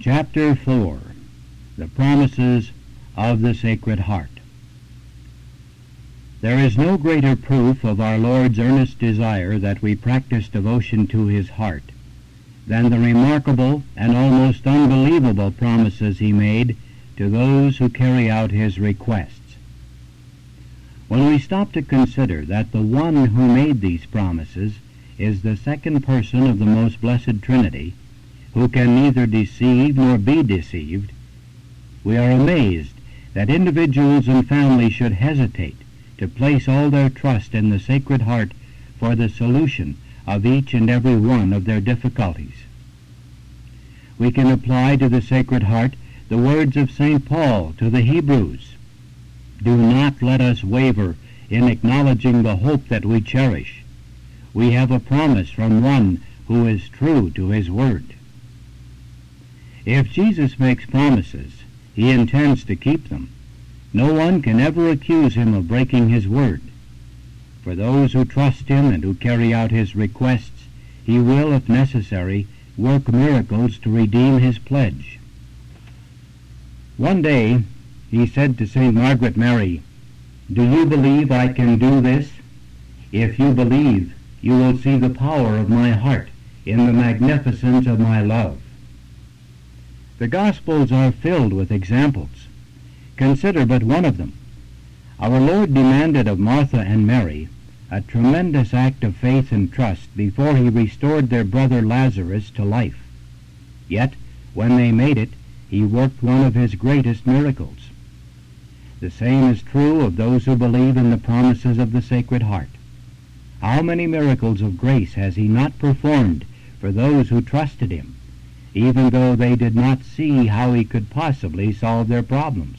Chapter 4. The Promises of the Sacred Heart. There is no greater proof of our Lord's earnest desire that we practice devotion to his heart than the remarkable and almost unbelievable promises he made to those who carry out his requests. When we stop to consider that the one who made these promises is the second person of the most blessed Trinity, who can neither deceive nor be deceived, we are amazed that individuals and families should hesitate to place all their trust in the Sacred Heart for the solution of each and every one of their difficulties. We can apply to the Sacred Heart the words of St. Paul to the Hebrews: "Do not let us waver in acknowledging the hope that we cherish. We have a promise from one who is true to his word." If Jesus makes promises, he intends to keep them. No one can ever accuse him of breaking his word. For those who trust him and who carry out his requests, he will, if necessary, work miracles to redeem his pledge. One day he said to St. Margaret Mary, "Do you believe I can do this? If you believe, you will see the power of my heart in the magnificence of my love." The Gospels are filled with examples. Consider but one of them. Our Lord demanded of Martha and Mary a tremendous act of faith and trust before he restored their brother Lazarus to life. Yet, when they made it, he worked one of his greatest miracles. The same is true of those who believe in the promises of the Sacred Heart. How many miracles of grace has he not performed for those who trusted him, even though they did not see how he could possibly solve their problems?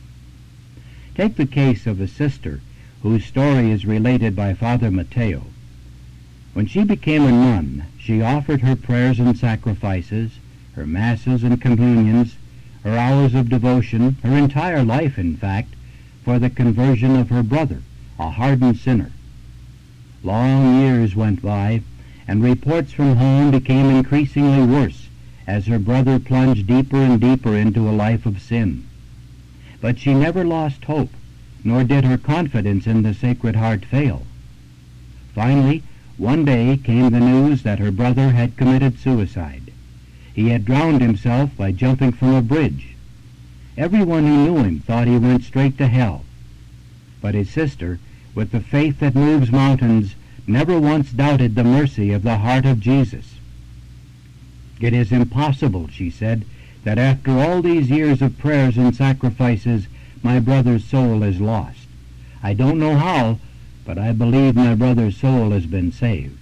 Take the case of a sister whose story is related by Father Matteo. When she became a nun, she offered her prayers and sacrifices, her masses and communions, her hours of devotion, her entire life, in fact, for the conversion of her brother, a hardened sinner. Long years went by, and reports from home became increasingly worse as her brother plunged deeper and deeper into a life of sin. But she never lost hope, nor did her confidence in the Sacred Heart fail. Finally, one day came the news that her brother had committed suicide. He had drowned himself by jumping from a bridge. Everyone who knew him thought he went straight to hell. But his sister, with the faith that moves mountains, never once doubted the mercy of the heart of Jesus. "It is impossible," she said, "that after all these years of prayers and sacrifices, my brother's soul is lost. I don't know how, but I believe my brother's soul has been saved."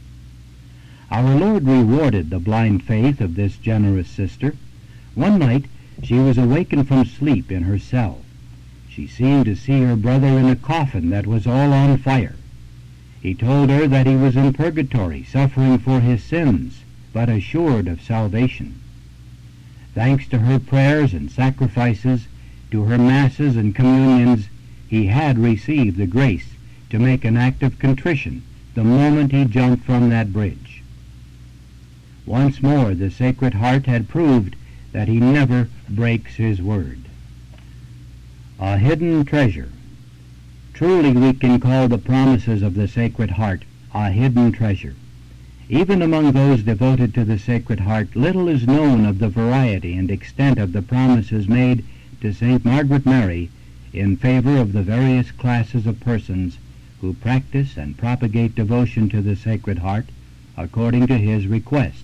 Our Lord rewarded the blind faith of this generous sister. One night she was awakened from sleep in her cell. She seemed to see her brother in a coffin that was all on fire. He told her that he was in purgatory, suffering for his sins, but assured of salvation. Thanks to her prayers and sacrifices, to her masses and communions, he had received the grace to make an act of contrition the moment he jumped from that bridge. Once more the Sacred Heart had proved that he never breaks his word. A hidden treasure. Truly we can call the promises of the Sacred Heart a hidden treasure. Even among those devoted to the Sacred Heart, little is known of the variety and extent of the promises made to St. Margaret Mary in favor of the various classes of persons who practice and propagate devotion to the Sacred Heart according to his requests.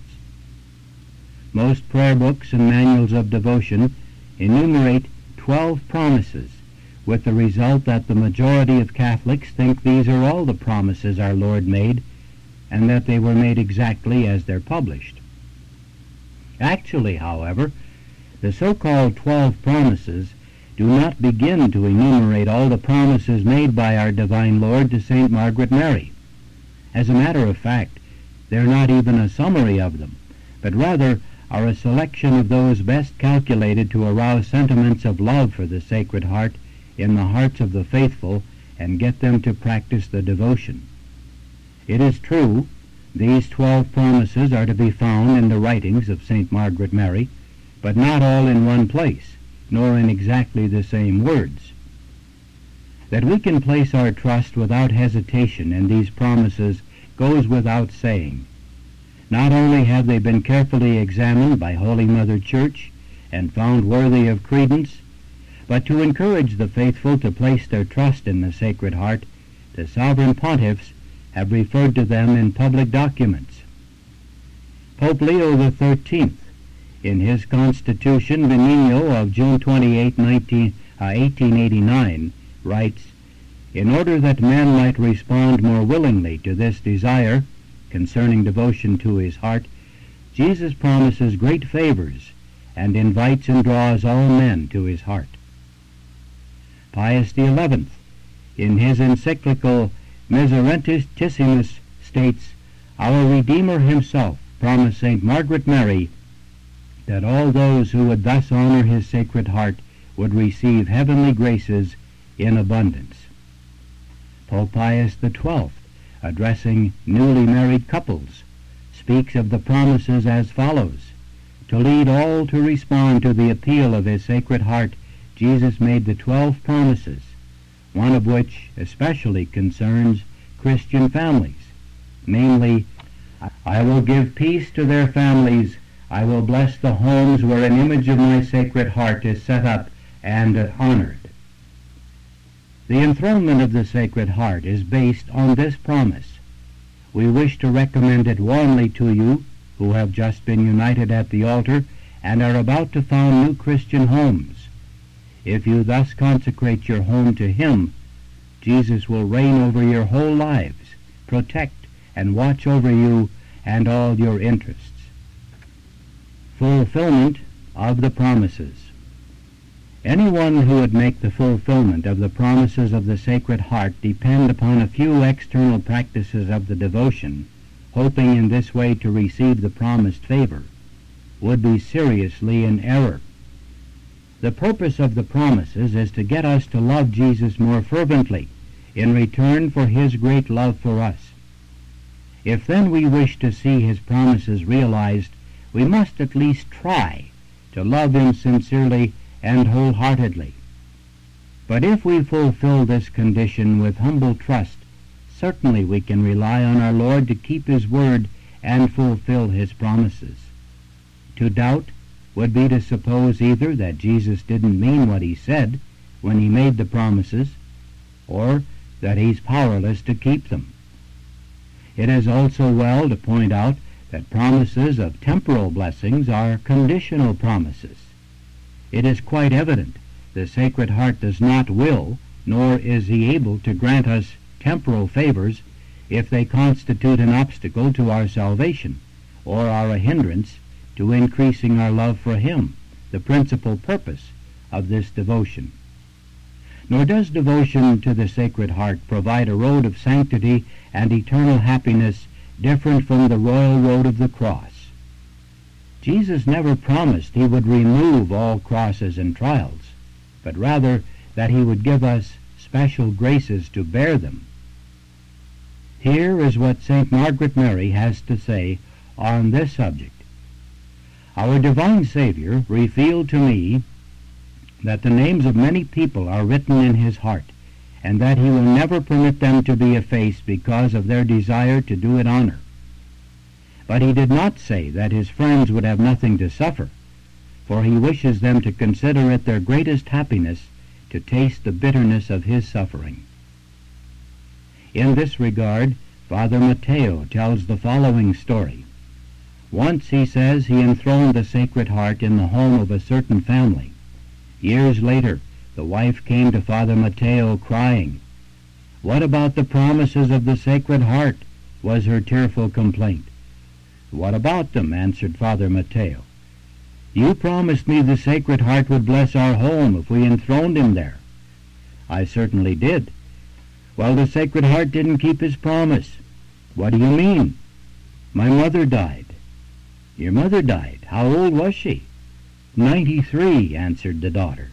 Most prayer books and manuals of devotion enumerate 12 promises, with the result that the majority of Catholics think these are all the promises our Lord made, and that they were made exactly as they're published. Actually, however, the so-called 12 promises do not begin to enumerate all the promises made by our Divine Lord to St. Margaret Mary. As a matter of fact, they're not even a summary of them, but rather are a selection of those best calculated to arouse sentiments of love for the Sacred Heart in the hearts of the faithful and get them to practice the devotion. It is true, these 12 promises are to be found in the writings of St. Margaret Mary, but not all in one place, nor in exactly the same words. That we can place our trust without hesitation in these promises goes without saying. Not only have they been carefully examined by Holy Mother Church and found worthy of credence, but to encourage the faithful to place their trust in the Sacred Heart, the sovereign pontiffs have referred to them in public documents. Pope Leo XIII, in his Constitution Benigno of June 28, 1889, writes, "In order that man might respond more willingly to this desire concerning devotion to his heart, Jesus promises great favors and invites and draws all men to his heart." Pius XI, in his encyclical Miserentissimus, states, "Our Redeemer himself promised St. Margaret Mary that all those who would thus honor his Sacred Heart would receive heavenly graces in abundance." Pope Pius XII, addressing newly married couples, speaks of the promises as follows: "To lead all to respond to the appeal of his Sacred Heart, Jesus made the 12 promises, one of which especially concerns Christian families, namely, I will give peace to their families, I will bless the homes where an image of my Sacred Heart is set up and honored." The enthronement of the Sacred Heart is based on this promise. We wish to recommend it warmly to you who have just been united at the altar and are about to found new Christian homes. If you thus consecrate your home to him, Jesus will reign over your whole lives, protect and watch over you and all your interests. Fulfillment of the promises. Anyone who would make the fulfillment of the promises of the Sacred Heart depend upon a few external practices of the devotion, hoping in this way to receive the promised favor, would be seriously in error. The purpose of the promises is to get us to love Jesus more fervently in return for his great love for us. If then we wish to see his promises realized, we must at least try to love him sincerely and wholeheartedly. But if we fulfill this condition with humble trust, certainly we can rely on our Lord to keep his word and fulfill his promises. To doubt would be to suppose either that Jesus didn't mean what he said when he made the promises, or that he's powerless to keep them. It is also well to point out that promises of temporal blessings are conditional promises. It is quite evident the Sacred Heart does not will, nor is he able to grant us temporal favors if they constitute an obstacle to our salvation, or are a hindrance to increasing our love for him, the principal purpose of this devotion. Nor does devotion to the Sacred Heart provide a road of sanctity and eternal happiness different from the royal road of the cross. Jesus never promised he would remove all crosses and trials, but rather that he would give us special graces to bear them. Here is what St. Margaret Mary has to say on this subject. Our divine Savior revealed to me that the names of many people are written in his heart, and that he will never permit them to be effaced because of their desire to do it honor. But he did not say that his friends would have nothing to suffer, for he wishes them to consider it their greatest happiness to taste the bitterness of his suffering. In this regard, Father Matteo tells the following story. Once, he says, he enthroned the Sacred Heart in the home of a certain family. Years later, the wife came to Father Matteo crying. "What about the promises of the Sacred Heart?" was her tearful complaint. "What about them?" answered Father Matteo. "You promised me the Sacred Heart would bless our home if we enthroned him there." "I certainly did." "Well, the Sacred Heart didn't keep his promise." "What do you mean?" "My mother died." "Your mother died? How old was she?" 93, answered the daughter.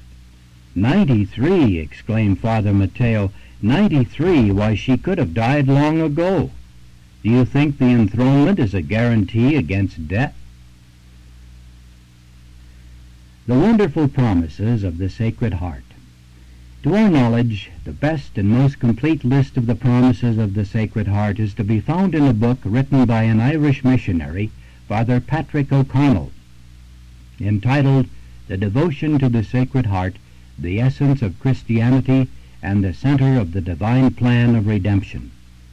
93, exclaimed Father Matteo. 93, why, she could have died long ago. Do you think the enthronement is a guarantee against death? The wonderful promises of the Sacred Heart. To our knowledge, the best and most complete list of the promises of the Sacred Heart is to be found in a book written by an Irish missionary, Father Patrick O'Connell, entitled The Devotion to the Sacred Heart, the Essence of Christianity and the Center of the Divine Plan of Redemption.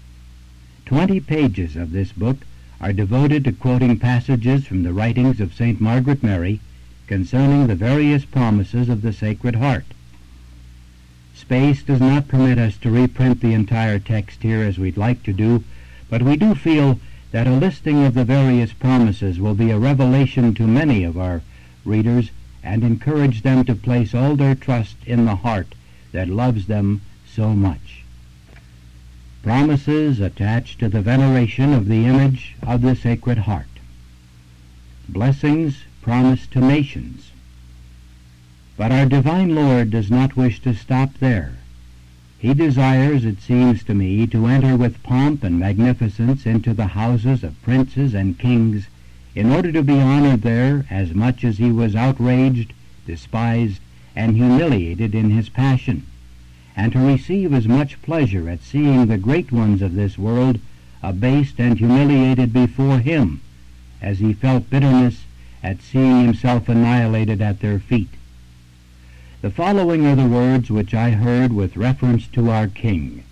20 pages of this book are devoted to quoting passages from the writings of St. Margaret Mary concerning the various promises of the Sacred Heart. Space does not permit us to reprint the entire text here as we'd like to do, but we do feel that a listing of the various promises will be a revelation to many of our readers and encourage them to place all their trust in the heart that loves them so much. Promises attached to the veneration of the image of the Sacred Heart. Blessings promised to nations. But our divine Lord does not wish to stop there. He desires, it seems to me, to enter with pomp and magnificence into the houses of princes and kings in order to be honored there as much as he was outraged, despised, and humiliated in his passion, and to receive as much pleasure at seeing the great ones of this world abased and humiliated before him as he felt bitterness at seeing himself annihilated at their feet. The following are the words which I heard with reference to our King.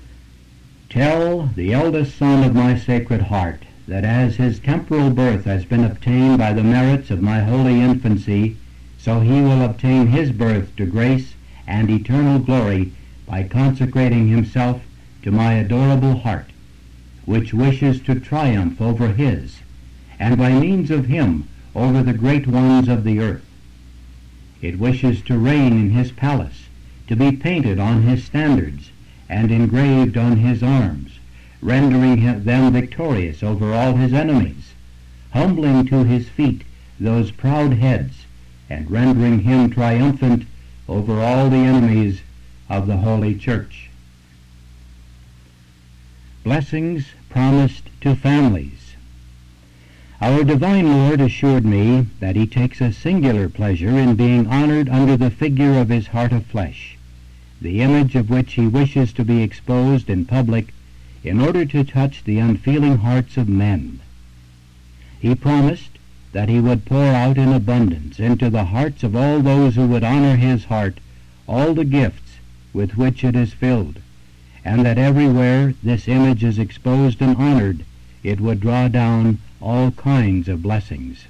Tell the eldest son of my Sacred Heart that as his temporal birth has been obtained by the merits of my holy infancy, so he will obtain his birth to grace and eternal glory by consecrating himself to my adorable heart, which wishes to triumph over his, and by means of him over the great ones of the earth. It wishes to reign in his palace, to be painted on his standards and engraved on his arms, rendering them victorious over all his enemies, humbling to his feet those proud heads, and rendering him triumphant over all the enemies of the Holy Church. Blessings promised to families. Our divine Lord assured me that he takes a singular pleasure in being honored under the figure of his heart of flesh, the image of which he wishes to be exposed in public in order to touch the unfeeling hearts of men. He promised that he would pour out in abundance into the hearts of all those who would honor his heart all the gifts with which it is filled, and that everywhere this image is exposed and honored, it would draw down all kinds of blessings.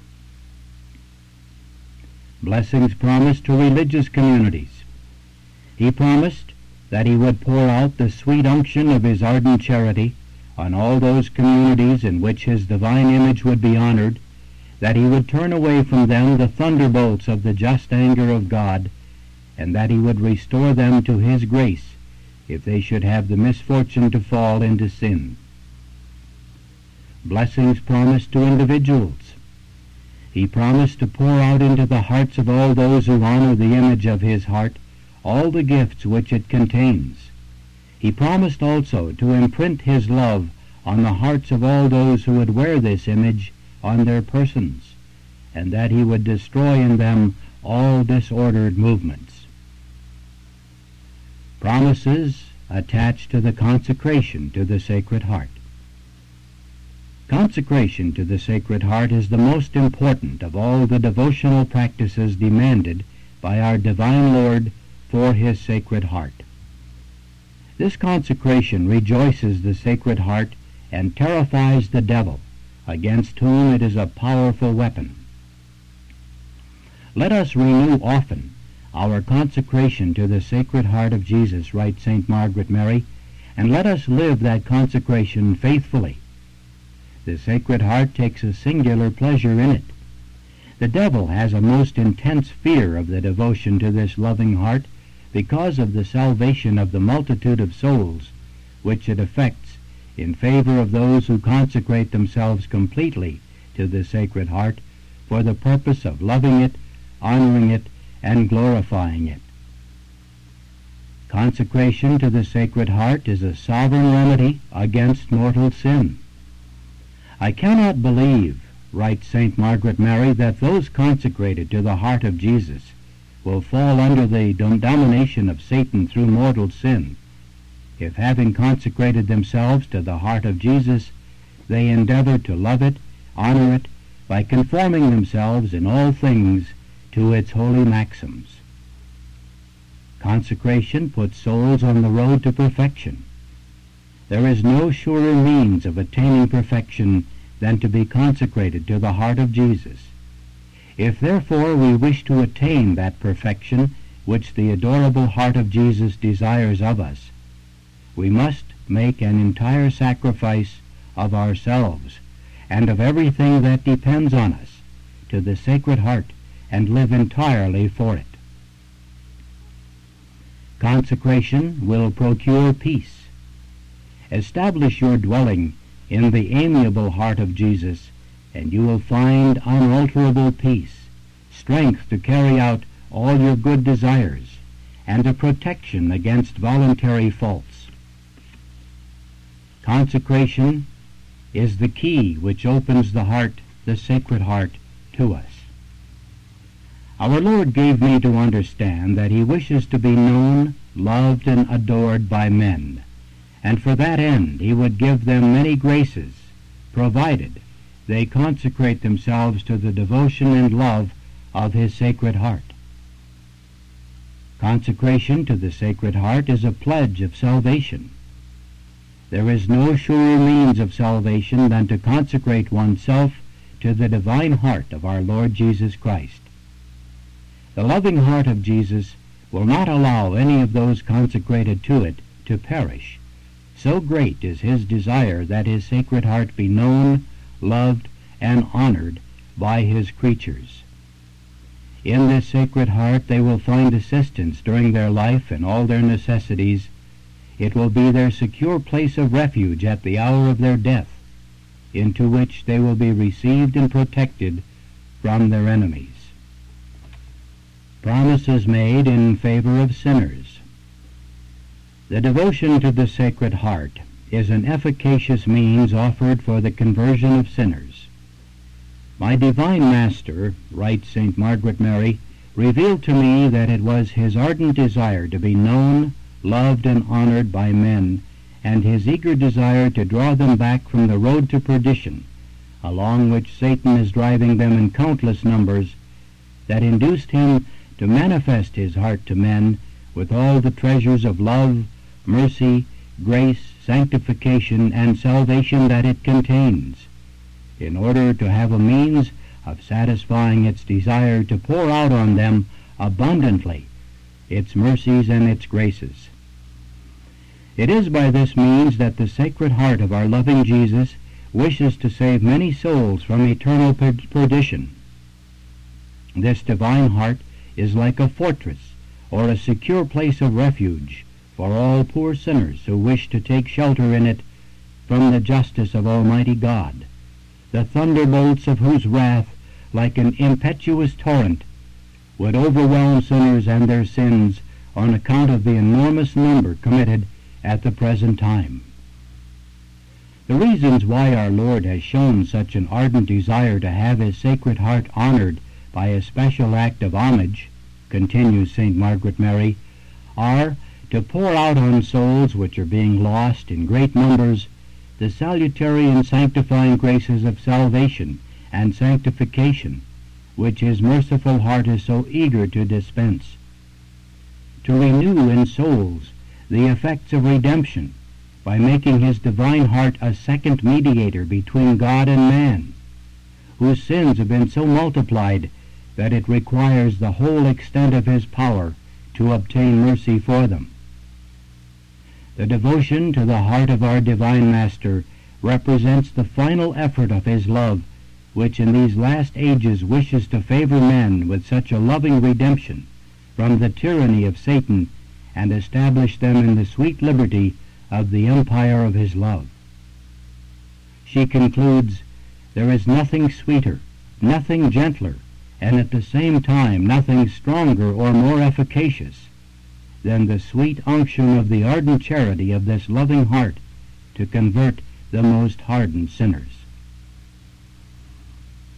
Blessings promised to religious communities. He promised that he would pour out the sweet unction of his ardent charity on all those communities in which his divine image would be honored, that he would turn away from them the thunderbolts of the just anger of God, and that he would restore them to his grace if they should have the misfortune to fall into sin. Blessings promised to individuals. He promised to pour out into the hearts of all those who honor the image of his heart all the gifts which it contains. He promised also to imprint his love on the hearts of all those who would wear this image on their persons, and that he would destroy in them all disordered movements. Promises attached to the consecration to the Sacred Heart. Consecration to the Sacred Heart is the most important of all the devotional practices demanded by our divine Lord for his Sacred Heart. This consecration rejoices the Sacred Heart and terrifies the devil, against whom it is a powerful weapon. Let us renew often our consecration to the Sacred Heart of Jesus, writes St. Margaret Mary, and let us live that consecration faithfully. The Sacred Heart takes a singular pleasure in it. The devil has a most intense fear of the devotion to this loving heart because of the salvation of the multitude of souls which it effects in favor of those who consecrate themselves completely to the Sacred Heart for the purpose of loving it, honoring it, and glorifying it. Consecration to the Sacred Heart is a sovereign remedy against mortal sin. I cannot believe writes St. Margaret Mary, that those consecrated to the heart of Jesus will fall under the domination of Satan through mortal sin, if having consecrated themselves to the heart of Jesus, they endeavor to love it, honor it, by conforming themselves in all things to its holy maxims. Consecration puts souls on the road to perfection. There is no surer means of attaining perfection than to be consecrated to the heart of Jesus. If therefore we wish to attain that perfection which the adorable heart of Jesus desires of us, we must make an entire sacrifice of ourselves and of everything that depends on us to the Sacred Heart and live entirely for it. Consecration will procure peace. Establish your dwelling in the amiable heart of Jesus, and you will find unalterable peace, strength to carry out all your good desires, and a protection against voluntary faults. Consecration is the key which opens the heart, the Sacred Heart, to us. Our Lord gave me to understand that he wishes to be known, loved, and adored by men, and for that end he would give them many graces, provided they consecrate themselves to the devotion and love of his Sacred Heart. Consecration to the Sacred Heart is a pledge of salvation. There is no surer means of salvation than to consecrate oneself to the divine heart of our Lord Jesus Christ. The loving heart of Jesus will not allow any of those consecrated to it to perish. So great is his desire that his Sacred Heart be known, loved, and honored by his creatures. In this Sacred Heart they will find assistance during their life and all their necessities. It will be their secure place of refuge at the hour of their death, into which they will be received and protected from their enemies. Promises made in favor of sinners. The devotion to the Sacred Heart is an efficacious means offered for the conversion of sinners. My divine Master, writes St. Margaret Mary, revealed to me that it was his ardent desire to be known, loved, and honored by men, and his eager desire to draw them back from the road to perdition, along which Satan is driving them in countless numbers, that induced him to manifest his heart to men with all the treasures of love, mercy, grace, sanctification, and salvation that it contains, in order to have a means of satisfying its desire to pour out on them abundantly its mercies and its graces. It is by this means that the Sacred Heart of our loving Jesus wishes to save many souls from eternal perdition. This divine heart is like a fortress or a secure place of refuge for all poor sinners who wish to take shelter in it from the justice of Almighty God, the thunderbolts of whose wrath, like an impetuous torrent, would overwhelm sinners and their sins on account of the enormous number committed at the present time. The reasons why our Lord has shown such an ardent desire to have his Sacred Heart honored by a special act of homage, continues St. Margaret Mary, are to pour out on souls which are being lost in great numbers the salutary and sanctifying graces of salvation and sanctification, which his merciful heart is so eager to dispense, to renew in souls the effects of redemption by making his divine heart a second mediator between God and man, whose sins have been so multiplied that it requires the whole extent of his power to obtain mercy for them. The devotion to the heart of our divine Master represents the final effort of his love, which in these last ages wishes to favor men with such a loving redemption from the tyranny of Satan and establish them in the sweet liberty of the empire of his love. She concludes, "There is nothing sweeter, nothing gentler, and at the same time nothing stronger or more efficacious than the sweet unction of the ardent charity of this loving heart to convert the most hardened sinners."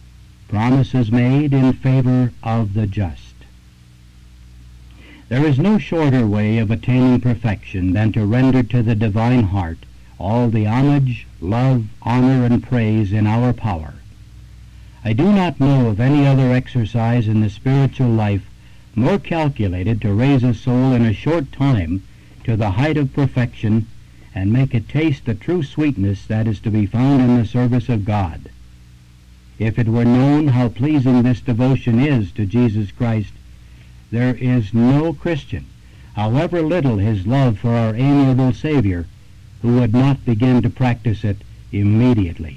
promises made in favor of the just. There is no shorter way of attaining perfection than to render to the divine heart all the homage, love, honor, and praise in our power. I do not know of any other exercise in the spiritual life more calculated to raise a soul in a short time to the height of perfection and make it taste the true sweetness that is to be found in the service of God. If it were known how pleasing this devotion is to Jesus Christ, there is no Christian, however little his love for our amiable Savior, who would not begin to practice it immediately.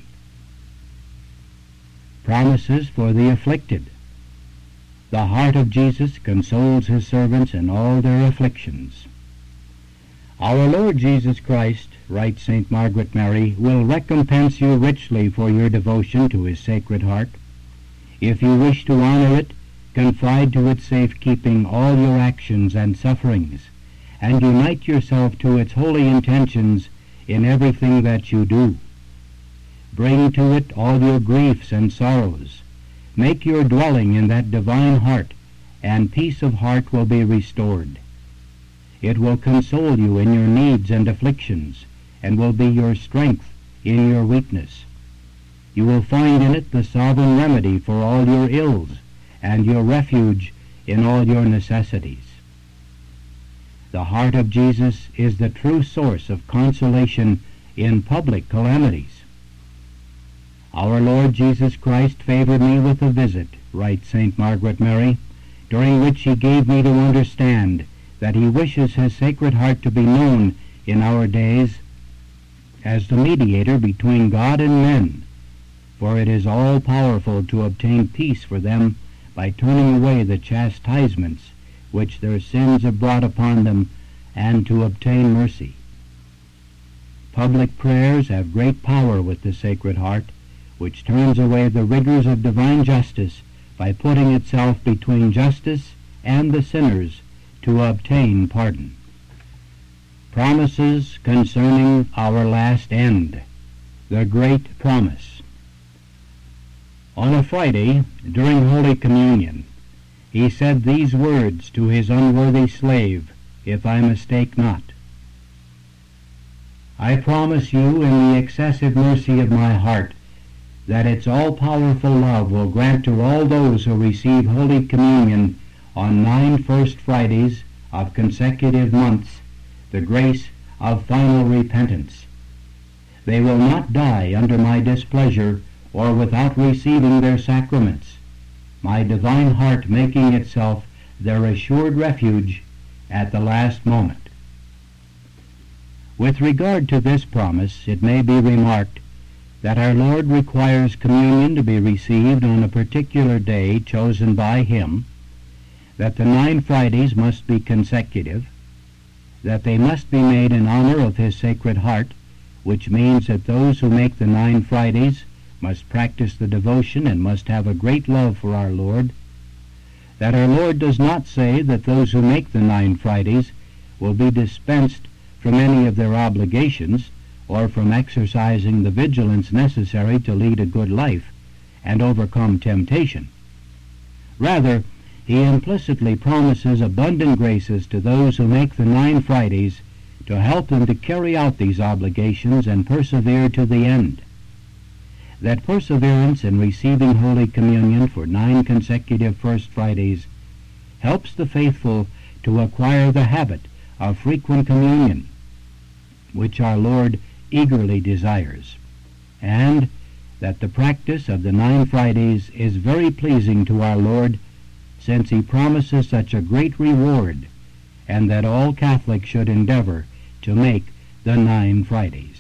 Promises for the afflicted. The heart of Jesus consoles his servants in all their afflictions. Our Lord Jesus Christ, writes St. Margaret Mary, will recompense you richly for your devotion to his Sacred Heart. If you wish to honor it, confide to its safekeeping all your actions and sufferings, and unite yourself to its holy intentions in everything that you do. Bring to it all your griefs and sorrows. Make your dwelling in that divine heart, and peace of heart will be restored. It will console you in your needs and afflictions, and will be your strength in your weakness. You will find in it the sovereign remedy for all your ills, and your refuge in all your necessities. The heart of Jesus is the true source of consolation in public calamities. Our Lord Jesus Christ favored me with a visit, writes St. Margaret Mary, during which he gave me to understand that he wishes his Sacred Heart to be known in our days as the mediator between God and men, for it is all-powerful to obtain peace for them by turning away the chastisements which their sins have brought upon them, and to obtain mercy. Public prayers have great power with the Sacred Heart, which turns away the rigors of divine justice by putting itself between justice and the sinners to obtain pardon. Promises concerning our last end. The Great Promise. On a Friday, during Holy Communion, he said these words to his unworthy slave, if I mistake not. I promise you in the excessive mercy of my heart that its all-powerful love will grant to all those who receive Holy Communion on 9 First Fridays of consecutive months the grace of final repentance. They will not die under my displeasure or without receiving their sacraments, my divine heart making itself their assured refuge at the last moment. With regard to this promise, it may be remarked that our Lord requires communion to be received on a particular day chosen by him, that the 9 Fridays must be consecutive, that they must be made in honor of his Sacred Heart, which means that those who make the 9 Fridays must practice the devotion and must have a great love for our Lord, that our Lord does not say that those who make the 9 Fridays will be dispensed from any of their obligations or from exercising the vigilance necessary to lead a good life and overcome temptation. Rather, he implicitly promises abundant graces to those who make the 9 Fridays to help them to carry out these obligations and persevere to the end. That perseverance in receiving Holy Communion for 9 consecutive First Fridays helps the faithful to acquire the habit of frequent communion, which our Lord eagerly desires, and that the practice of the 9 Fridays is very pleasing to our Lord, since he promises such a great reward, and that all Catholics should endeavor to make the 9 Fridays.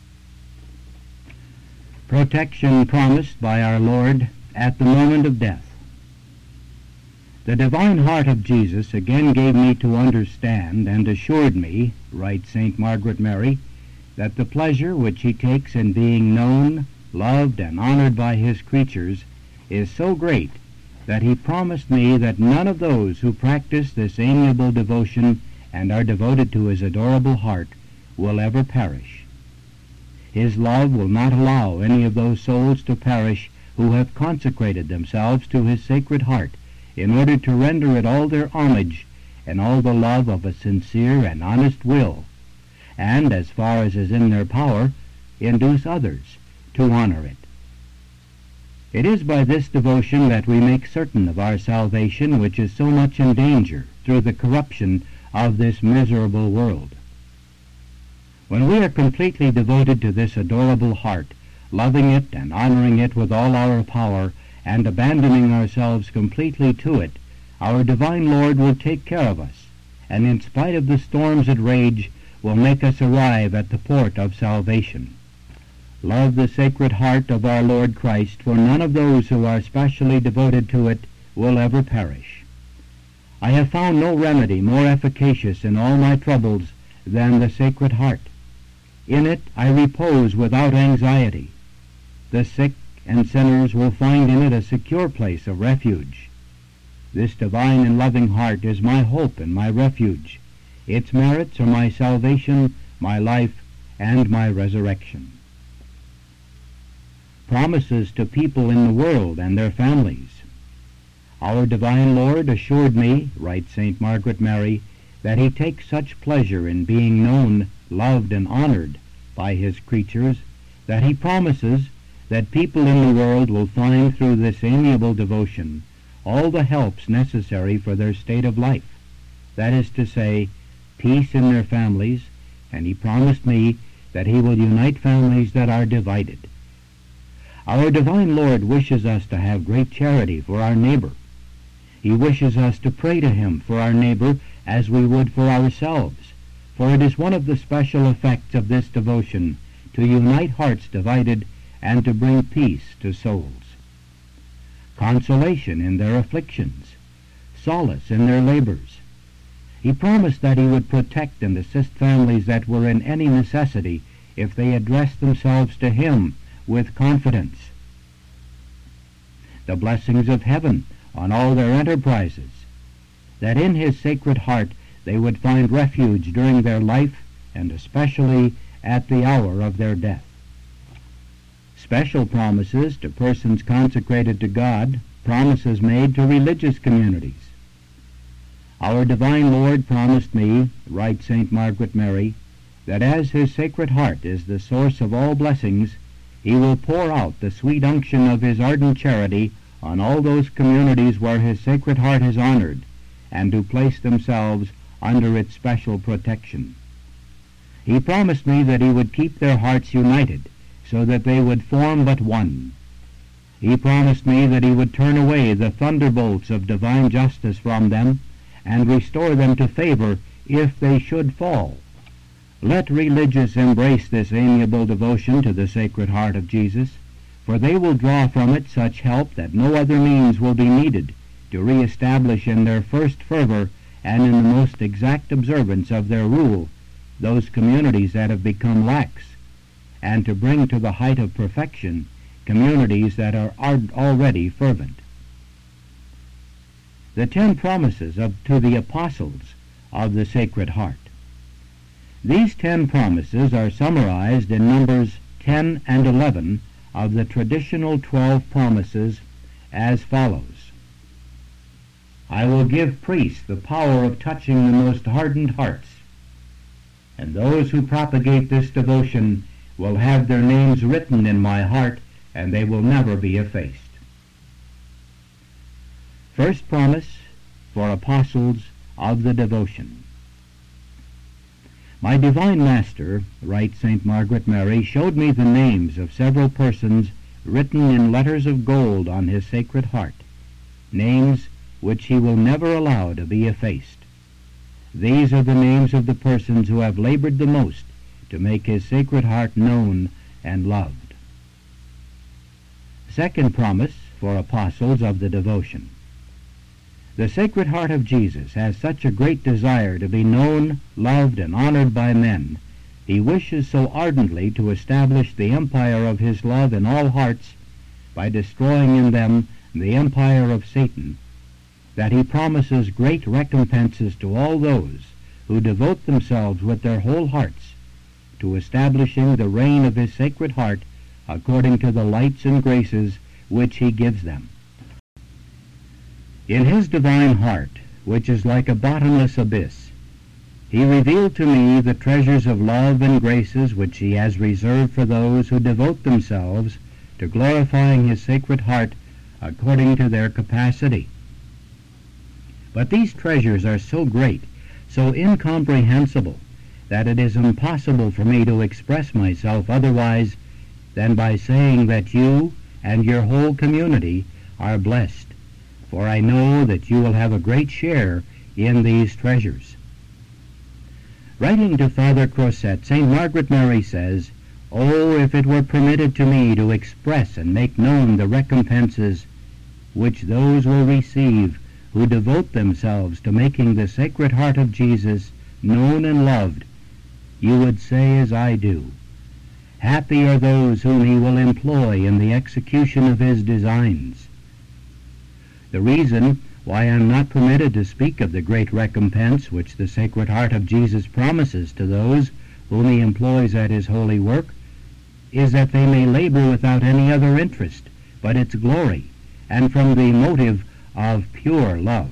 Protection promised by our Lord at the moment of death. The divine heart of Jesus again gave me to understand and assured me, writes St. Margaret Mary, that the pleasure which he takes in being known, loved, and honored by his creatures is so great that he promised me that none of those who practice this amiable devotion and are devoted to his adorable heart will ever perish. His love will not allow any of those souls to perish who have consecrated themselves to his sacred heart in order to render it all their homage and all the love of a sincere and honest will, and, as far as is in their power, induce others to honor it. It is by this devotion that we make certain of our salvation, which is so much in danger through the corruption of this miserable world. When we are completely devoted to this adorable heart, loving it and honoring it with all our power, and abandoning ourselves completely to it, our divine Lord will take care of us, and in spite of the storms that rage, will make us arrive at the port of salvation. Love the sacred heart of our Lord Christ, for none of those who are specially devoted to it will ever perish. I have found no remedy more efficacious in all my troubles than the Sacred Heart. In it I repose without anxiety. The sick and sinners will find in it a secure place of refuge. This divine and loving heart is my hope and my refuge. Its merits are my salvation, my life, and my resurrection. Promises to people in the world and their families. Our divine Lord assured me, writes St. Margaret Mary, that he takes such pleasure in being known, loved, and honored by his creatures, that he promises that people in the world will find through this amiable devotion all the helps necessary for their state of life, that is to say, peace in their families, and he promised me that he will unite families that are divided. Our divine Lord wishes us to have great charity for our neighbor. He wishes us to pray to him for our neighbor as we would for ourselves, for it is one of the special effects of this devotion to unite hearts divided and to bring peace to souls. Consolation in their afflictions, solace in their labors. He promised that he would protect and assist families that were in any necessity if they addressed themselves to him with confidence. The blessings of heaven on all their enterprises, that in his sacred heart they would find refuge during their life and especially at the hour of their death. Special promises to persons consecrated to God, promises made to religious communities. Our divine Lord promised me, writes St. Margaret Mary, that as his sacred heart is the source of all blessings, he will pour out the sweet unction of his ardent charity on all those communities where his sacred heart is honored, and to place themselves under its special protection. He promised me that he would keep their hearts united, so that they would form but one. He promised me that he would turn away the thunderbolts of divine justice from them, and restore them to favor if they should fall. Let religious embrace this amiable devotion to the Sacred Heart of Jesus, for they will draw from it such help that no other means will be needed to re-establish in their first fervor and in the most exact observance of their rule those communities that have become lax, and to bring to the height of perfection communities that are already fervent. The 10 promises to the apostles of the Sacred Heart. These 10 promises are summarized in Numbers 10 and 11 of the traditional 12 promises as follows. I will give priests the power of touching the most hardened hearts, and those who propagate this devotion will have their names written in my heart, and they will never be effaced. First promise for apostles of the devotion. My divine Master, writes St. Margaret Mary, showed me the names of several persons written in letters of gold on his sacred heart, names which he will never allow to be effaced. These are the names of the persons who have labored the most to make his sacred heart known and loved. Second promise for apostles of the devotion. The Sacred Heart of Jesus has such a great desire to be known, loved, and honored by men. He wishes so ardently to establish the empire of his love in all hearts by destroying in them the empire of Satan, that he promises great recompenses to all those who devote themselves with their whole hearts to establishing the reign of his Sacred Heart according to the lights and graces which he gives them. In his divine heart, which is like a bottomless abyss, he revealed to me the treasures of love and graces which he has reserved for those who devote themselves to glorifying his sacred heart according to their capacity. But these treasures are so great, so incomprehensible, that it is impossible for me to express myself otherwise than by saying that you and your whole community are blessed, for I know that you will have a great share in these treasures. Writing to Father Crozet, St. Margaret Mary says, "Oh, if it were permitted to me to express and make known the recompenses which those will receive who devote themselves to making the Sacred Heart of Jesus known and loved, you would say as I do, happy are those whom he will employ in the execution of his designs." The reason why I am not permitted to speak of the great recompense which the Sacred Heart of Jesus promises to those whom he employs at his holy work is that they may labor without any other interest but its glory, and from the motive of pure love.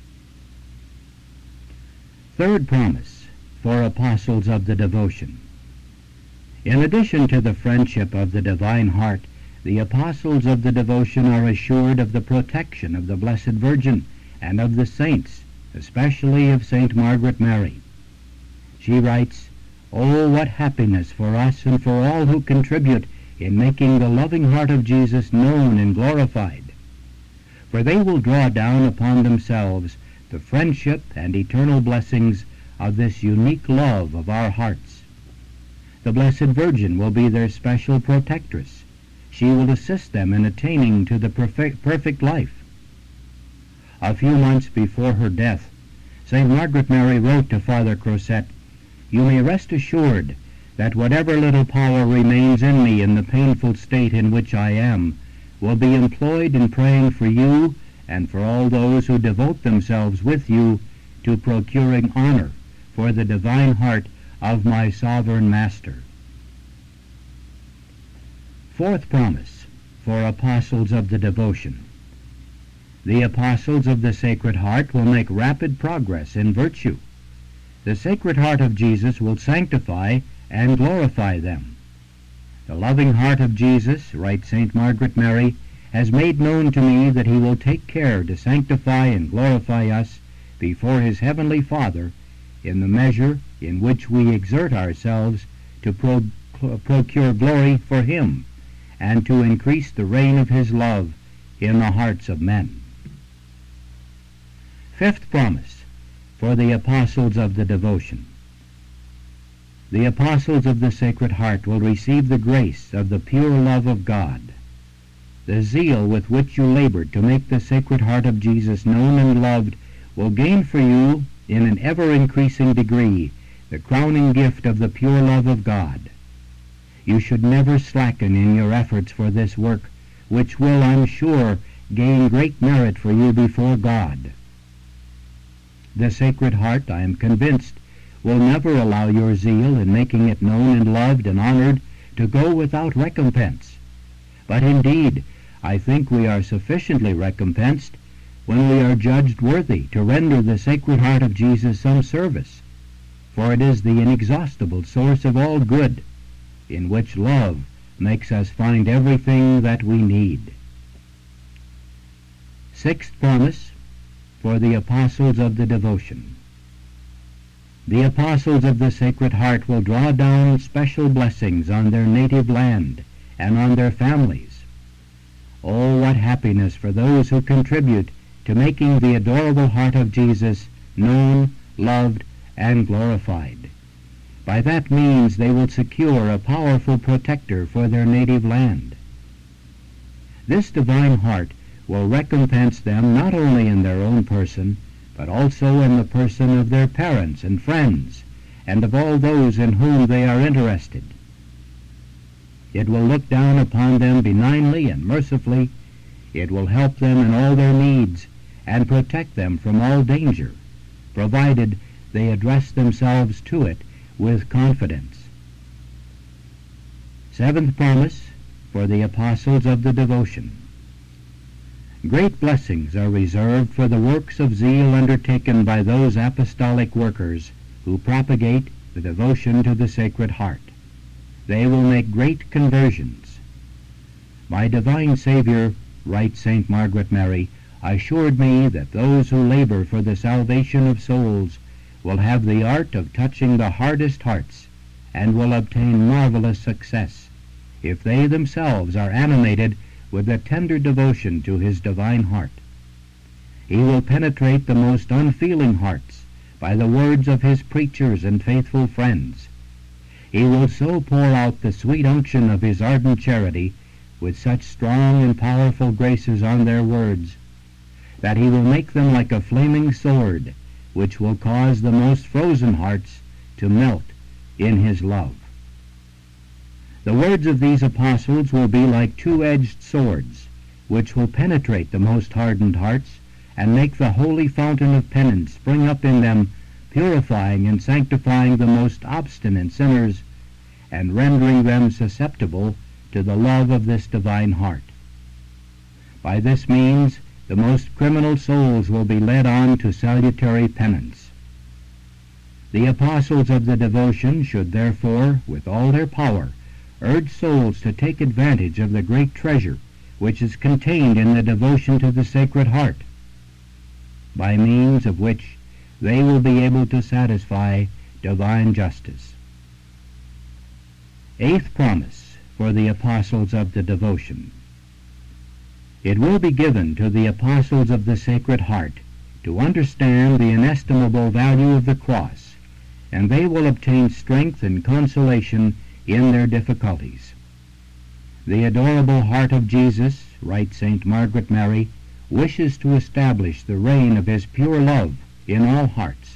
Third promise for apostles of the devotion. In addition to the friendship of the divine heart, the apostles of the devotion are assured of the protection of the Blessed Virgin and of the saints, especially of St. Margaret Mary. She writes, "Oh, what happiness for us and for all who contribute in making the loving heart of Jesus known and glorified, for they will draw down upon themselves the friendship and eternal blessings of this unique love of our hearts. The Blessed Virgin will be their special protectress. She will assist them in attaining to the perfect life." A few months before her death, St. Margaret Mary wrote to Father Crozet, "You may rest assured that whatever little power remains in me in the painful state in which I am will be employed in praying for you and for all those who devote themselves with you to procuring honor for the divine heart of my sovereign Master." Fourth promise for apostles of the devotion. The apostles of the Sacred Heart will make rapid progress in virtue. The Sacred Heart of Jesus will sanctify and glorify them. "The loving heart of Jesus," writes St. Margaret Mary, "has made known to me that he will take care to sanctify and glorify us before his heavenly Father in the measure in which we exert ourselves to procure glory for him and to increase the reign of his love in the hearts of men." Fifth promise for the apostles of the devotion. The apostles of the Sacred Heart will receive the grace of the pure love of God. The zeal with which you labored to make the Sacred Heart of Jesus known and loved will gain for you in an ever-increasing degree the crowning gift of the pure love of God. You should never slacken in your efforts for this work, which will, I'm sure, gain great merit for you before God. The Sacred Heart, I am convinced, will never allow your zeal in making it known and loved and honored to go without recompense. But indeed, I think we are sufficiently recompensed when we are judged worthy to render the Sacred Heart of Jesus some service, for it is the inexhaustible source of all good, in which love makes us find everything that we need. Sixth promise for the apostles of the devotion. The apostles of the Sacred Heart will draw down special blessings on their native land and on their families. Oh, what happiness for those who contribute to making the adorable heart of Jesus known, loved, and glorified. By that means they will secure a powerful protector for their native land. This divine heart will recompense them not only in their own person, but also in the person of their parents and friends, and of all those in whom they are interested. It will look down upon them benignly and mercifully. It will help them in all their needs and protect them from all danger, provided they address themselves to it with confidence. Seventh promise for the apostles of the devotion. Great blessings are reserved for the works of zeal undertaken by those apostolic workers who propagate the devotion to the Sacred Heart. They will make great conversions. My divine Savior, writes St. Margaret Mary, assured me that those who labor for the salvation of souls will have the art of touching the hardest hearts and will obtain marvelous success if they themselves are animated with a tender devotion to his divine heart. He will penetrate the most unfeeling hearts by the words of his preachers and faithful friends. He will so pour out the sweet unction of his ardent charity with such strong and powerful graces on their words that he will make them like a flaming sword, which will cause the most frozen hearts to melt in his love. The words of these apostles will be like two-edged swords, which will penetrate the most hardened hearts and make the holy fountain of penance spring up in them, purifying and sanctifying the most obstinate sinners and rendering them susceptible to the love of this divine heart. By this means, the most criminal souls will be led on to salutary penance. The apostles of the devotion should therefore, with all their power, urge souls to take advantage of the great treasure which is contained in the devotion to the Sacred Heart, by means of which they will be able to satisfy divine justice. Eighth promise for the apostles of the devotion. It will be given to the apostles of the Sacred Heart to understand the inestimable value of the cross, and they will obtain strength and consolation in their difficulties. The adorable heart of Jesus, writes St. Margaret Mary, wishes to establish the reign of his pure love in all hearts.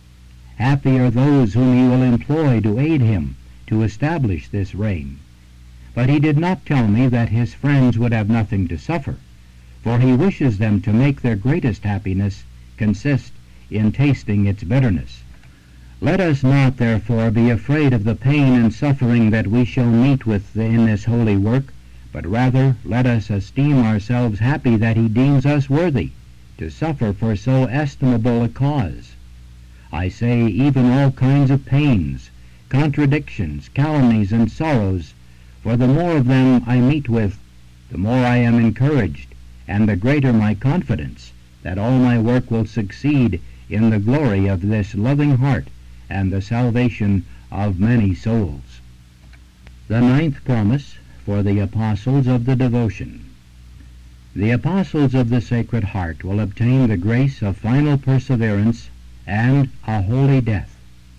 Happy are those whom he will employ to aid him to establish this reign. But he did not tell me that his friends would have nothing to suffer, for he wishes them to make their greatest happiness consist in tasting its bitterness. Let us not, therefore, be afraid of the pain and suffering that we shall meet with in this holy work, but rather let us esteem ourselves happy that he deems us worthy to suffer for so estimable a cause. I say even all kinds of pains, contradictions, calumnies, and sorrows, for the more of them I meet with, the more I am encouraged, and the greater my confidence that all my work will succeed in the glory of this loving heart and the salvation of many souls. The ninth promise for the apostles of the devotion. The apostles of the Sacred Heart will obtain the grace of final perseverance and a holy death.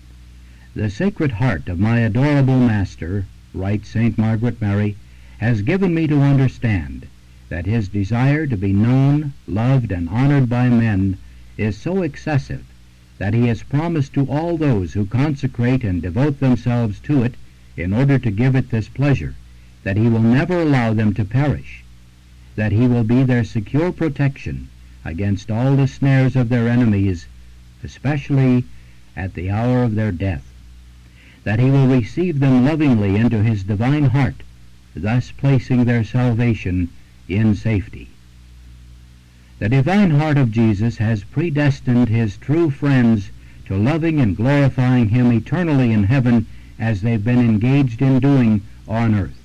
The Sacred Heart of my adorable Master, writes St. Margaret Mary, has given me to understand that his desire to be known, loved, and honored by men is so excessive that he has promised to all those who consecrate and devote themselves to it in order to give it this pleasure, that he will never allow them to perish, that he will be their secure protection against all the snares of their enemies, especially at the hour of their death, that he will receive them lovingly into his divine heart, thus placing their salvation in safety. The divine heart of Jesus has predestined his true friends to loving and glorifying him eternally in heaven as they've been engaged in doing on earth.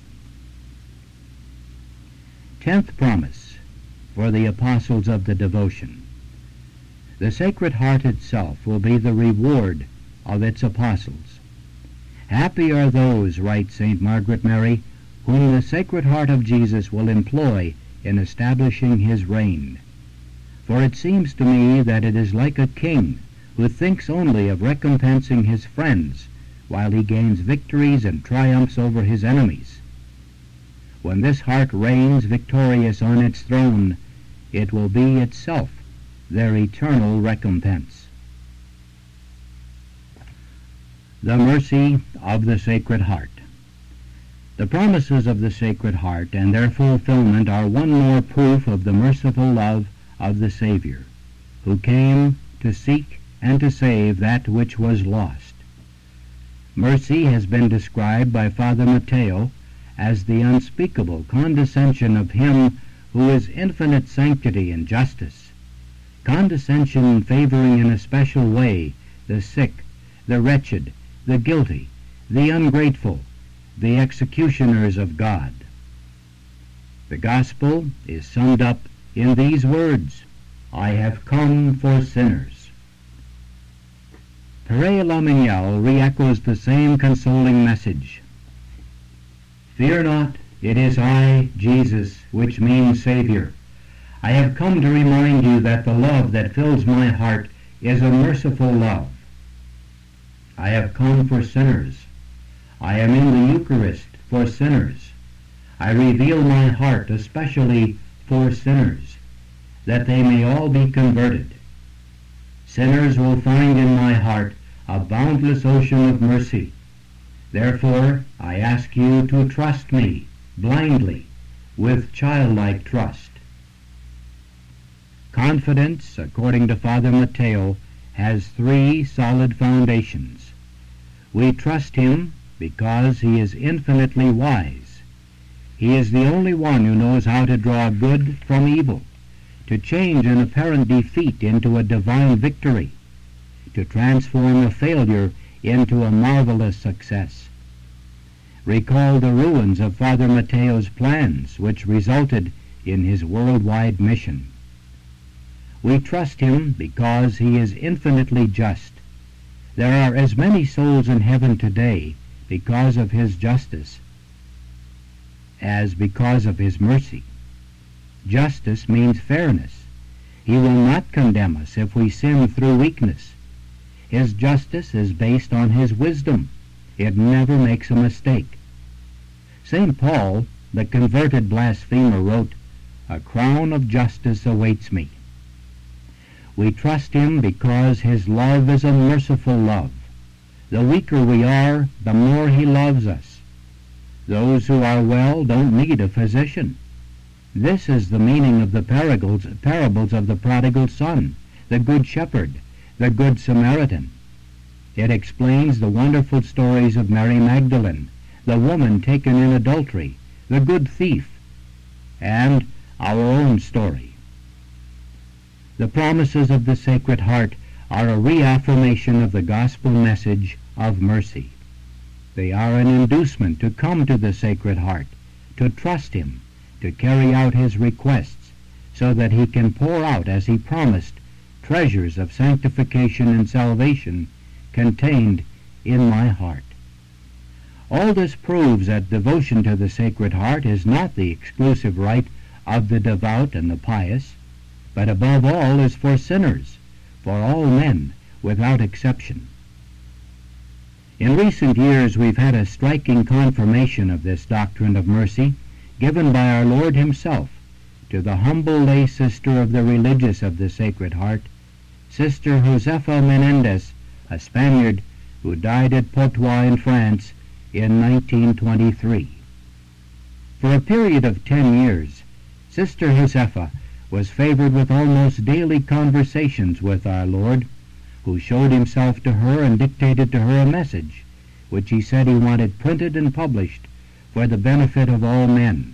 10th promise for the apostles of the devotion. The Sacred Heart itself will be the reward of its apostles. Happy are those, writes St. Margaret Mary, whom the Sacred Heart of Jesus will employ in establishing his reign. For it seems to me that it is like a king who thinks only of recompensing his friends while he gains victories and triumphs over his enemies. When this heart reigns victorious on its throne, it will be itself their eternal recompense. The mercy of the Sacred Heart. The promises of the Sacred Heart and their fulfillment are one more proof of the merciful love of the Savior, who came to seek and to save that which was lost. Mercy has been described by Father Matteo as the unspeakable condescension of him who is infinite sanctity and justice, condescension favoring in a special way the sick, the wretched, the guilty, the ungrateful, the executioners of God. The gospel is summed up in these words, I have come for sinners. Père Lamiel re-echoes the same consoling message. Fear not, it is I, Jesus, which means Savior. I have come to remind you that the love that fills my heart is a merciful love. I have come for sinners. I am in the Eucharist for sinners. I reveal my heart especially for sinners, that they may all be converted. Sinners will find in my heart a boundless ocean of mercy. Therefore, I ask you to trust me blindly, with childlike trust. Confidence, according to Father Mateo, has three solid foundations. We trust him because he is infinitely wise. He is the only one who knows how to draw good from evil, to change an apparent defeat into a divine victory, to transform a failure into a marvelous success. Recall the ruins of Father Mateo's plans, which resulted in his worldwide mission. We trust him because he is infinitely just. There are as many souls in heaven today because of his justice as because of his mercy. Justice means fairness. He will not condemn us if we sin through weakness. His justice is based on his wisdom. It never makes a mistake. St. Paul, the converted blasphemer, wrote, "A crown of justice awaits me." We trust him because his love is a merciful love. The weaker we are, the more he loves us. Those who are well don't need a physician. This is the meaning of the parables of the prodigal son, the good shepherd, the good Samaritan. It explains the wonderful stories of Mary Magdalene, the woman taken in adultery, the good thief, and our own story. The promises of the Sacred Heart are a reaffirmation of the gospel message of mercy. They are an inducement to come to the Sacred Heart, to trust him, to carry out his requests, so that he can pour out, as he promised, treasures of sanctification and salvation contained in my heart. All this proves that devotion to the Sacred Heart is not the exclusive right of the devout and the pious, but above all is for sinners, for all men, without exception. In recent years we've had a striking confirmation of this doctrine of mercy given by our Lord himself to the humble lay sister of the religious of the Sacred Heart, Sister Josefa Menendez, a Spaniard who died at Potois in France in 1923. For a period of 10 years, Sister Josefa was favored with almost daily conversations with our Lord, who showed himself to her and dictated to her a message, which he said he wanted printed and published for the benefit of all men.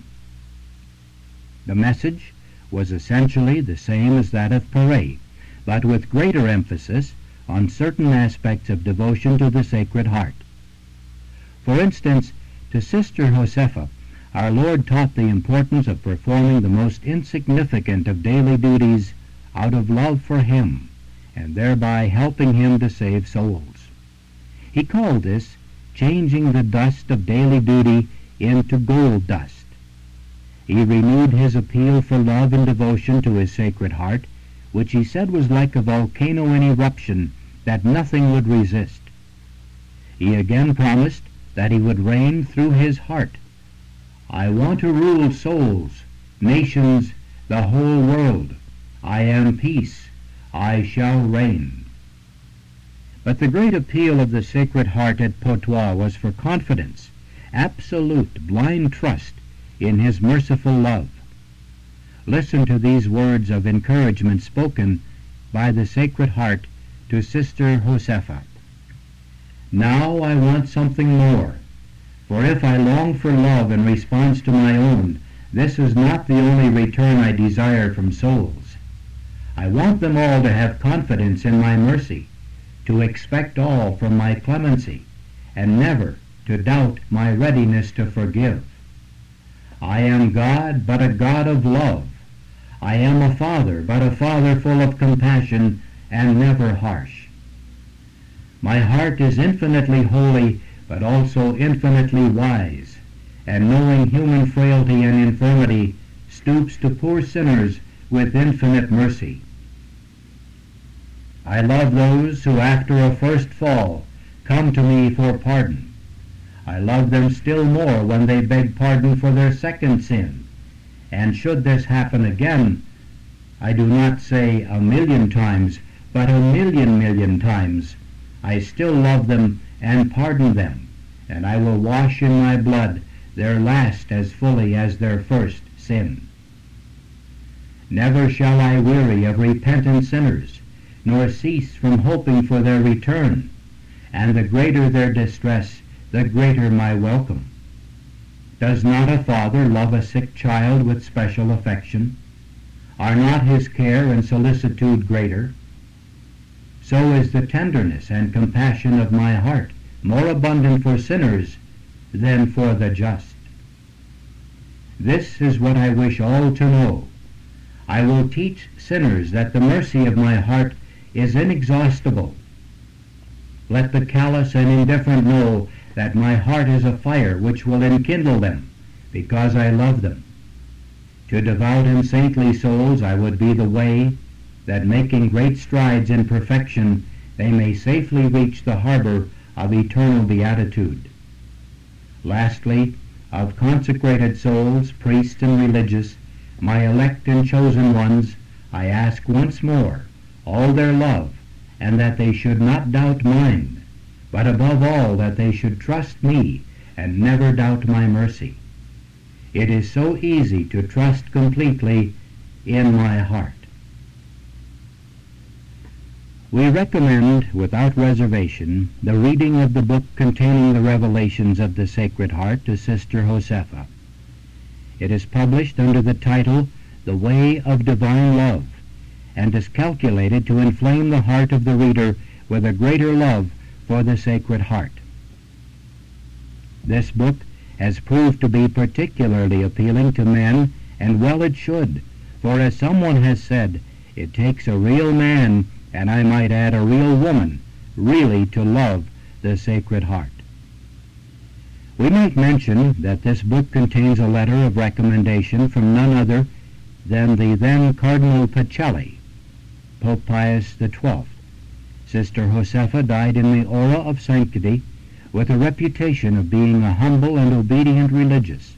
The message was essentially the same as that of Père, but with greater emphasis on certain aspects of devotion to the Sacred Heart. For instance, to Sister Josefa, our Lord taught the importance of performing the most insignificant of daily duties out of love for him, and thereby helping him to save souls. He called this changing the dust of daily duty into gold dust. He renewed his appeal for love and devotion to his Sacred Heart, which he said was like a volcano in eruption that nothing would resist. He again promised that he would reign through his heart. I want to rule souls, nations, the whole world. I am peace. I shall reign. But the great appeal of the Sacred Heart at Potois was for confidence, absolute, blind trust in his merciful love. Listen to these words of encouragement spoken by the Sacred Heart to Sister Josefa. Now I want something more, for if I long for love in response to my own, This is not the only return I desire from souls. I want them all to have confidence in my mercy, to expect all from my clemency, and never to doubt my readiness to forgive. I am God, but a God of love. I am a Father, but a Father full of compassion and never harsh. My heart is infinitely holy, but also infinitely wise, and knowing human frailty and infirmity, stoops to poor sinners with infinite mercy. I love those who after a first fall come to me for pardon. I love them still more when they beg pardon for their second sin, and should this happen again, I do not say 1,000,000 times, but 1,000,000,000 times, I still love them and pardon them, and I will wash in my blood their last as fully as their first sin. Never shall I weary of repentant sinners, nor cease from hoping for their return, and the greater their distress, the greater my welcome. Does not a father love a sick child with special affection? Are not his care and solicitude greater? So is the tenderness and compassion of my heart more abundant for sinners than for the just. This is what I wish all to know. I will teach sinners that the mercy of my heart is inexhaustible. Let the callous and indifferent know that my heart is a fire which will enkindle them, because I love them. To devout and saintly souls I would be the way, that making great strides in perfection, they may safely reach the harbor of eternal beatitude. Lastly, of consecrated souls, priests and religious, my elect and chosen ones, I ask once more all their love, and that they should not doubt mine, but above all that they should trust me and never doubt my mercy. It is so easy to trust completely in my heart. We recommend without reservation the reading of the book containing the revelations of the Sacred Heart to Sister Josefa. It is published under the title The Way of Divine Love, and is calculated to inflame the heart of the reader with a greater love for the Sacred Heart. This book has proved to be particularly appealing to men, and well it should, for as someone has said, it takes a real man, and I might add a real woman, really to love the Sacred Heart. We might mention that this book contains a letter of recommendation from none other than the then Cardinal Pacelli, Pope Pius XII. Sister Josefa died in the aura of sanctity, with a reputation of being a humble and obedient religious.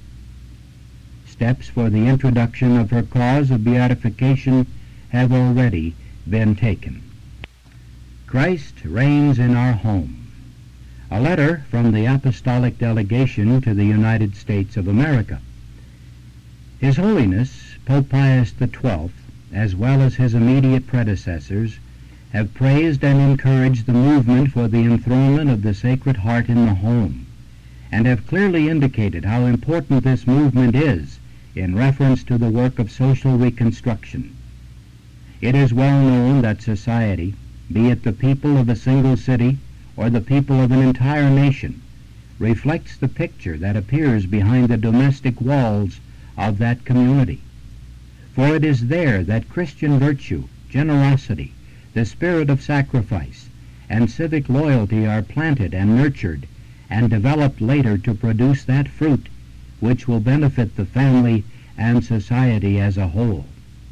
Steps for the introduction of her cause of beatification have already been taken. Christ reigns in our home. A letter from the Apostolic Delegation to the United States of America. His Holiness, Pope Pius XII, as well as his immediate predecessors, have praised and encouraged the movement for the enthronement of the Sacred Heart in the home, and have clearly indicated how important this movement is in reference to the work of social reconstruction. It is well known that society, be it the people of a single city or the people of an entire nation, reflects the picture that appears behind the domestic walls of that community. For it is there that Christian virtue, generosity, the spirit of sacrifice, and civic loyalty are planted and nurtured and developed later to produce that fruit which will benefit the family and society as a whole.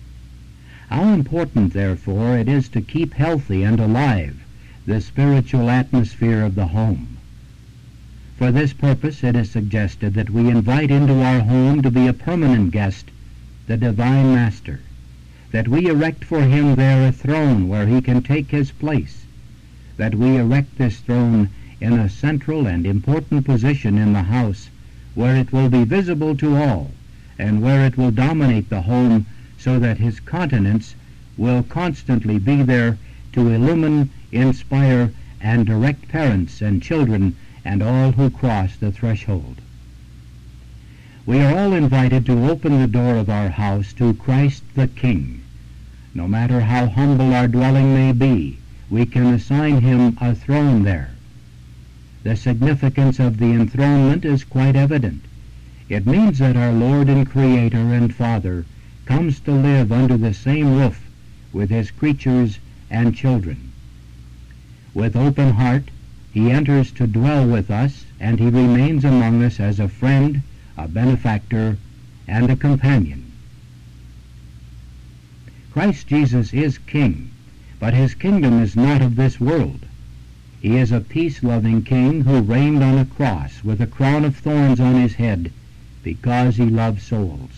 How important, therefore, it is to keep healthy and alive the spiritual atmosphere of the home. For this purpose it is suggested that we invite into our home to be a permanent guest the Divine Master, that we erect for him there a throne where he can take his place, that we erect this throne in a central and important position in the house where it will be visible to all and where it will dominate the home so that his countenance will constantly be there to illumine, inspire, and direct parents and children and all who cross the threshold. We are all invited to open the door of our house to Christ the King. No matter how humble our dwelling may be, we can assign him a throne there. The significance of the enthronement is quite evident. It means that our Lord and Creator and Father comes to live under the same roof with his creatures and children. With open heart, he enters to dwell with us, and he remains among us as a friend, a benefactor, and a companion. Christ Jesus is King, but his kingdom is not of this world. He is a peace-loving King who reigned on a cross with a crown of thorns on his head because he loved souls.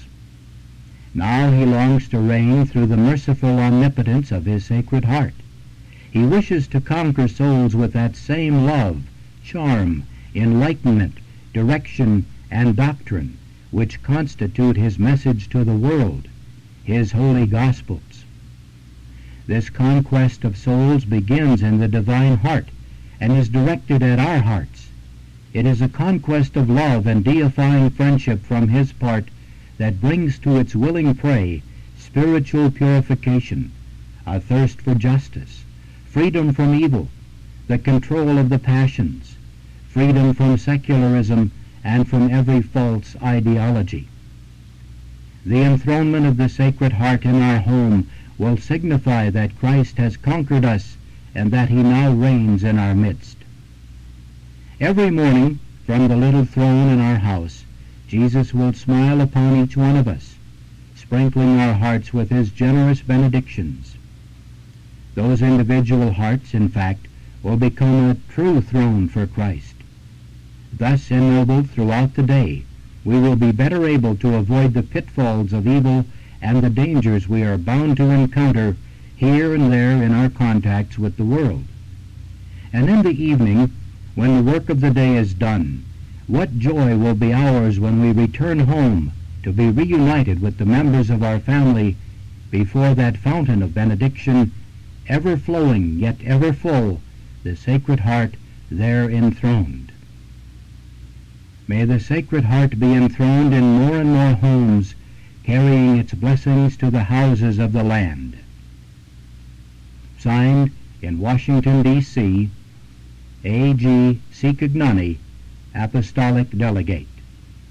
Now he longs to reign through the merciful omnipotence of his Sacred Heart. He wishes to conquer souls with that same love, charm, enlightenment, direction, and doctrine which constitute his message to the world, his holy Gospels. This conquest of souls begins in the divine heart and is directed at our hearts. It is a conquest of love and deifying friendship from his part that brings to its willing prey spiritual purification, a thirst for justice, freedom from evil, the control of the passions, freedom from secularism and from every false ideology. The enthronement of the Sacred Heart in our home will signify that Christ has conquered us and that he now reigns in our midst. Every morning, from the little throne in our house, Jesus will smile upon each one of us, sprinkling our hearts with his generous benedictions. Those individual hearts, in fact, will become a true throne for Christ. Thus ennobled throughout the day, we will be better able to avoid the pitfalls of evil and the dangers we are bound to encounter here and there in our contacts with the world. And in the evening, when the work of the day is done, what joy will be ours when we return home to be reunited with the members of our family before that fountain of benediction, ever flowing yet ever full, the Sacred Heart there enthroned. May the Sacred Heart be enthroned in more and more homes, carrying its blessings to the houses of the land. Signed, in Washington, D.C., A.G. Cicognani, Apostolic Delegate.